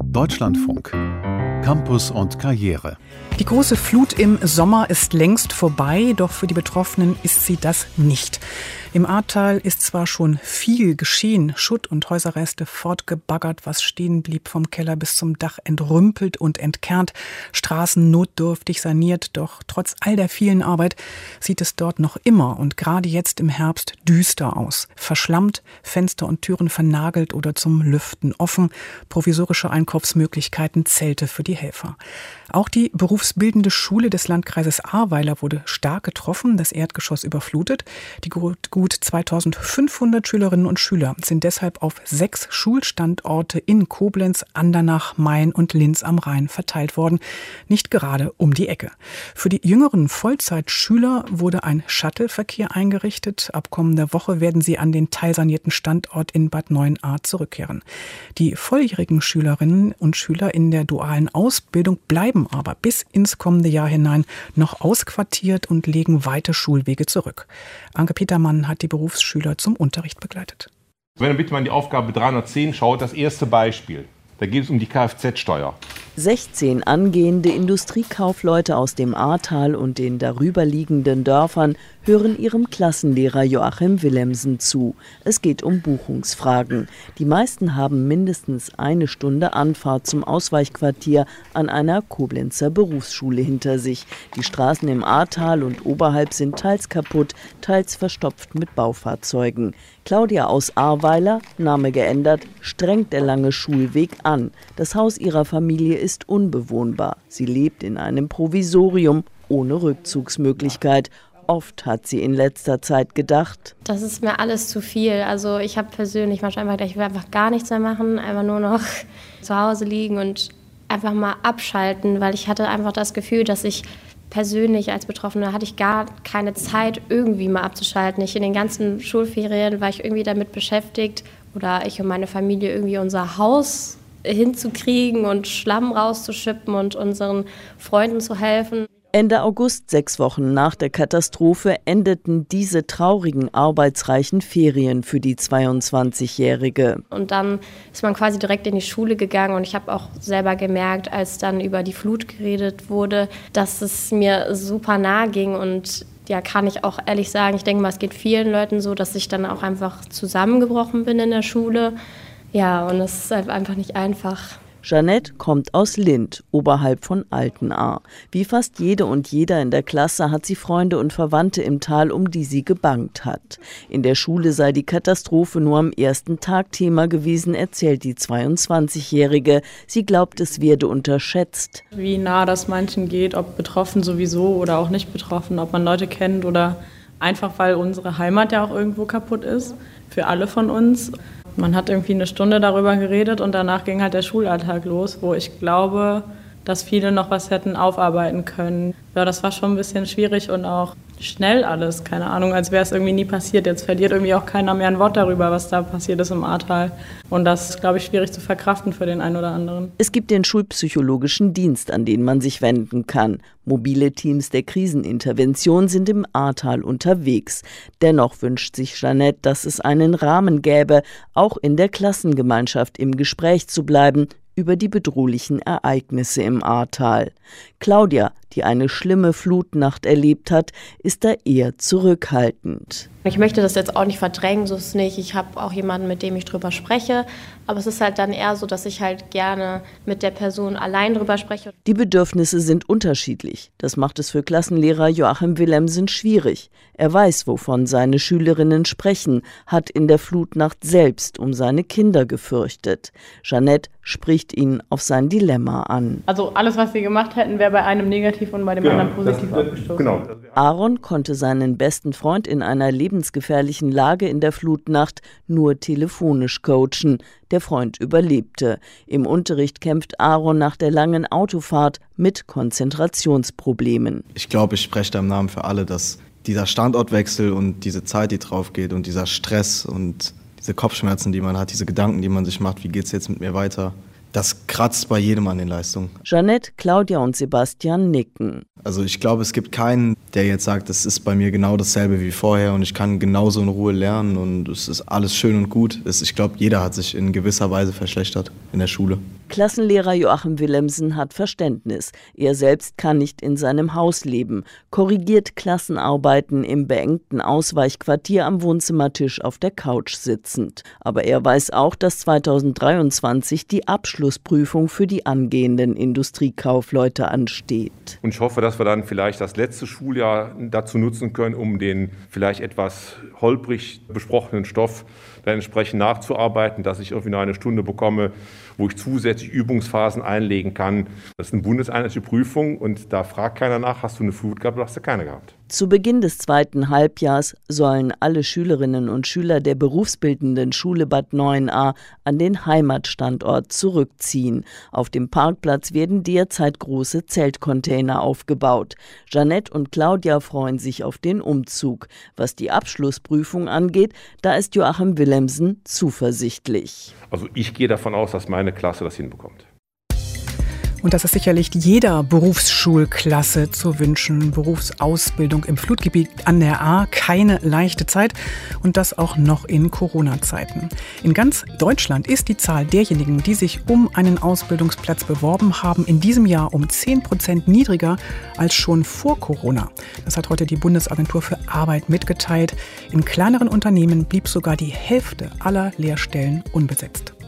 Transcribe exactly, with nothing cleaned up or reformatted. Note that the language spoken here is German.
Deutschlandfunk. Campus und Karriere. Die große Flut im Sommer ist längst vorbei, doch für die Betroffenen ist sie das nicht. Im Ahrtal ist zwar schon viel geschehen, Schutt und Häuserreste fortgebaggert, was stehen blieb vom Keller bis zum Dach entrümpelt und entkernt, Straßen notdürftig saniert, doch trotz all der vielen Arbeit sieht es dort noch immer und gerade jetzt im Herbst düster aus. Verschlammt, Fenster und Türen vernagelt oder zum Lüften offen, provisorische Einkaufsmöglichkeiten, Zelte für die Helfer. Auch die berufsbildende Schule des Landkreises Ahrweiler wurde stark getroffen, das Erdgeschoss überflutet. Die gut zweitausendfünfhundert Schülerinnen und Schüler sind deshalb auf sechs Schulstandorte in Koblenz, Andernach, Main und Linz am Rhein verteilt worden. Nicht gerade um die Ecke. Für die jüngeren Vollzeitschüler wurde ein Shuttleverkehr eingerichtet. Ab kommender Woche werden sie an den teilsanierten Standort in Bad Neuenahr zurückkehren. Die volljährigen Schülerinnen und Schüler in der dualen Ausbildung bleiben aber bis ins kommende Jahr hinein noch ausquartiert und legen weite Schulwege zurück. Anke Petermann hat die Berufsschüler zum Unterricht begleitet. Wenn ihr bitte mal in die Aufgabe dreihundertzehn schaut, das erste Beispiel. Da geht es um die Kfz-Steuer. sechzehn angehende Industriekaufleute aus dem Ahrtal und den darüberliegenden Dörfern hören ihrem Klassenlehrer Joachim Willemsen zu. Es geht um Buchungsfragen. Die meisten haben mindestens eine Stunde Anfahrt zum Ausweichquartier an einer Koblenzer Berufsschule hinter sich. Die Straßen im Ahrtal und oberhalb sind teils kaputt, teils verstopft mit Baufahrzeugen. Claudia aus Ahrweiler, Name geändert, strengt der lange Schulweg an. Das Haus ihrer Familie ist unbewohnbar. Sie lebt in einem Provisorium ohne Rückzugsmöglichkeit. Oft hat sie in letzter Zeit gedacht, das ist mir alles zu viel. Also ich habe persönlich manchmal einfach gedacht, ich will einfach gar nichts mehr machen, einfach nur noch zu Hause liegen und einfach mal abschalten, weil ich hatte einfach das Gefühl, dass ich persönlich als Betroffene hatte ich gar keine Zeit, irgendwie mal abzuschalten. Ich in den ganzen Schulferien war ich irgendwie damit beschäftigt oder ich und meine Familie irgendwie unser Haus hinzukriegen und Schlamm rauszuschippen und unseren Freunden zu helfen. Ende August, sechs Wochen nach der Katastrophe, endeten diese traurigen, arbeitsreichen Ferien für die zweiundzwanzigjährige. Und dann ist man quasi direkt in die Schule gegangen und ich habe auch selber gemerkt, als dann über die Flut geredet wurde, dass es mir super nahe ging und ja, kann ich auch ehrlich sagen, ich denke mal, es geht vielen Leuten so, dass ich dann auch einfach zusammengebrochen bin in der Schule. Ja, und es ist einfach nicht einfach. Jeanette kommt aus Lindt, oberhalb von Altenahr. Wie fast jede und jeder in der Klasse hat sie Freunde und Verwandte im Tal, um die sie gebangt hat. In der Schule sei die Katastrophe nur am ersten Tag Thema gewesen, erzählt die zweiundzwanzigjährige. Sie glaubt, es werde unterschätzt. Wie nah das manchen geht, ob betroffen sowieso oder auch nicht betroffen, ob man Leute kennt oder einfach, weil unsere Heimat ja auch irgendwo kaputt ist, für alle von uns. Man hat irgendwie eine Stunde darüber geredet und danach ging halt der Schulalltag los, wo ich glaube, dass viele noch was hätten aufarbeiten können. Ja, das war schon ein bisschen schwierig und auch schnell alles, keine Ahnung, als wäre es irgendwie nie passiert. Jetzt verliert irgendwie auch keiner mehr ein Wort darüber, was da passiert ist im Ahrtal. Und das ist, glaube ich, schwierig zu verkraften für den einen oder anderen. Es gibt den schulpsychologischen Dienst, an den man sich wenden kann. Mobile Teams der Krisenintervention sind im Ahrtal unterwegs. Dennoch wünscht sich Jeanette, dass es einen Rahmen gäbe, auch in der Klassengemeinschaft im Gespräch zu bleiben über die bedrohlichen Ereignisse im Ahrtal. Claudia, die eine schlimme Flutnacht erlebt hat, ist da eher zurückhaltend. Ich möchte das jetzt auch nicht verdrängen, so ist es nicht. Ich habe auch jemanden, mit dem ich drüber spreche. Aber es ist halt dann eher so, dass ich halt gerne mit der Person allein drüber spreche. Die Bedürfnisse sind unterschiedlich. Das macht es für Klassenlehrer Joachim Willemsen schwierig. Er weiß, wovon seine Schülerinnen sprechen, hat in der Flutnacht selbst um seine Kinder gefürchtet. Jeanette spricht ihn auf sein Dilemma an. Also alles, was wir gemacht hätten, wäre bei einem negativ und bei dem genau, anderen positiv das, aufgestoßen. Genau. Aaron konnte seinen besten Freund in einer lebensgefährlichen Lage in der Flutnacht nur telefonisch coachen. Der Freund überlebte. Im Unterricht kämpft Aaron nach der langen Autofahrt mit Konzentrationsproblemen. Ich glaube, ich spreche da im Namen für alle, dass dieser Standortwechsel und diese Zeit, die drauf geht und dieser Stress und diese Kopfschmerzen, die man hat, diese Gedanken, die man sich macht, wie geht es jetzt mit mir weiter, das kratzt bei jedem an den Leistungen. Jeanette, Claudia und Sebastian nicken. Also ich glaube, es gibt keinen, der jetzt sagt, es ist bei mir genau dasselbe wie vorher und ich kann genauso in Ruhe lernen und es ist alles schön und gut. Ich glaube, jeder hat sich in gewisser Weise verschlechtert in der Schule. Klassenlehrer Joachim Willemsen hat Verständnis. Er selbst kann nicht in seinem Haus leben, korrigiert Klassenarbeiten im beengten Ausweichquartier am Wohnzimmertisch auf der Couch sitzend. Aber er weiß auch, dass zweitausenddreiundzwanzig die Abschlussprüfung für die angehenden Industriekaufleute ansteht. Und ich hoffe, dass wir dann vielleicht das letzte Schuljahr dazu nutzen können, um den vielleicht etwas holprig besprochenen Stoff dann entsprechend nachzuarbeiten, dass ich irgendwie noch eine Stunde bekomme, wo ich zusätzlich Übungsphasen einlegen kann. Das ist eine bundeseinheitliche Prüfung und da fragt keiner nach, hast du eine Flut gehabt oder hast du keine gehabt. Zu Beginn des zweiten Halbjahrs sollen alle Schülerinnen und Schüler der berufsbildenden Schule Bad Neuenahr an den Heimatstandort zurückziehen. Auf dem Parkplatz werden derzeit große Zeltcontainer aufgebaut. Jeanette und Claudia freuen sich auf den Umzug. Was die Abschlussprüfung angeht, da ist Joachim Willemsen zuversichtlich. Also ich gehe davon aus, dass meine Klasse das hinbekommt. Und das ist sicherlich jeder Berufsschulklasse zu wünschen. Berufsausbildung im Flutgebiet an der Ahr, keine leichte Zeit und das auch noch in Corona-Zeiten. In ganz Deutschland ist die Zahl derjenigen, die sich um einen Ausbildungsplatz beworben haben, in diesem Jahr um zehn Prozent niedriger als schon vor Corona. Das hat heute die Bundesagentur für Arbeit mitgeteilt. In kleineren Unternehmen blieb sogar die Hälfte aller Lehrstellen unbesetzt.